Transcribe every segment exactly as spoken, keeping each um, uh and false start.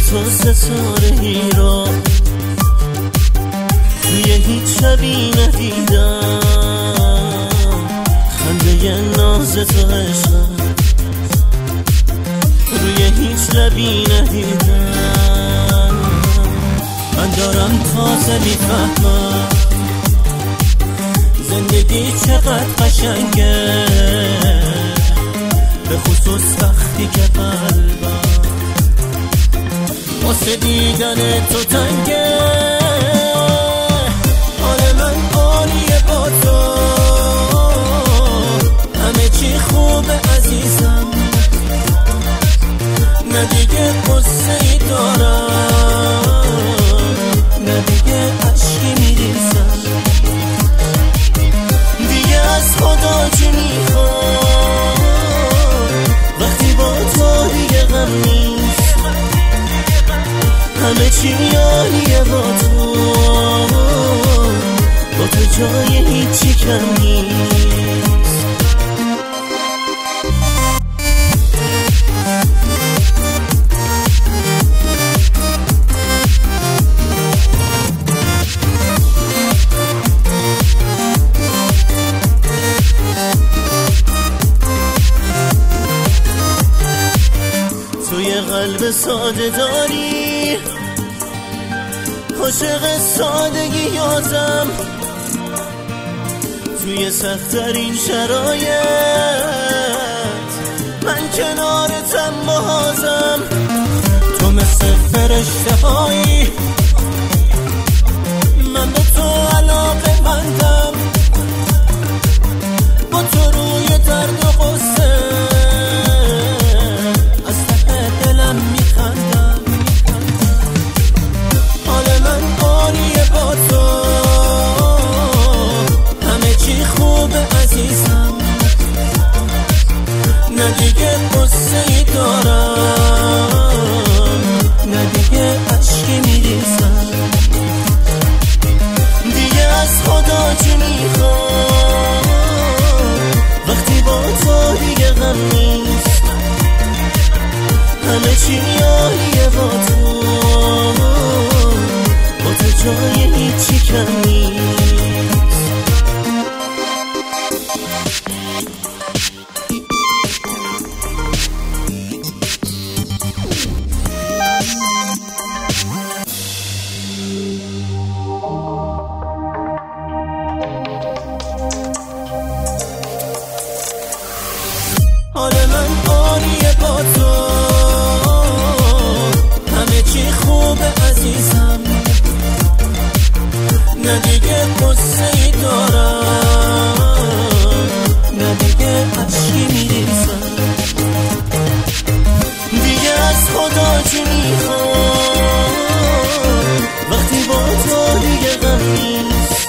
تو ستاره‌ای را توی هیچ شبی ندیدم، خنده ناز تو عشقم روی هیچ لبی ندیدم. من دارم تازه میفهمم زندگی چقدر قشنگه، به خصوص وقتی که قلبم واسه دیدن تو تنگه. حال من عالیه با تو، همه چی خوبه عزیزم، نه دیگه قصه ای دارم، نه دیگه عشقی میریزم، دیگه از خدا چی میخوام وقتی با تو دیگه غم نیست، همه چی عالیه با تو، با تو جای هیچی کم نیست. توی قلب ساده داری عاشق سادگیاتم، توی سخت‌ترین شرایط من کنارتم بازم. تو مثل فرشته هایی، من به تو علاقه مندم، با تو روی درد و غصه از ته دلم میخندم. حال من عالیه با تو، همه چی خوبه عزیزم، نه دیگه قصه ای دارم، نه دیگه عشقی میریزم، دیگه از خدا چی میخوام وقتی با تو دیگه غم نیست، همه چی عالیه با تو، با تو جای هیچی کم نیست. حال من عالیه با تو، همه چی خوبه عزیزم، نه دیگه قصه ای دارم، نه دیگه عشقی میریزم، دیگه از خدا چی میخوام وقتی با تو دیگه غم نیست،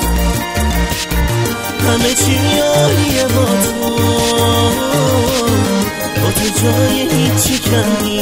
همه چی عالیه با تو، با تو جای هیچی کم نیست.